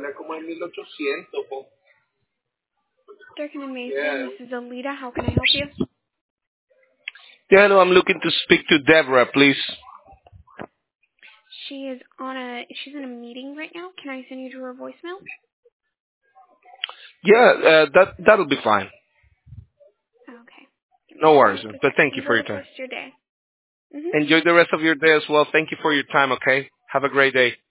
Dark and Amazing. This is Alita. How can I help you? Yeah, hello, I'm looking to speak to Deborah, please. She's in a meeting right now. Can I send you to her voicemail? Yeah, that'll be fine. Okay. Give me No worries, just a but second. thank you for Enjoy your the time. rest of your day. Mhm. Enjoy the rest of your day as well. Thank you for your time, okay? Have a great day.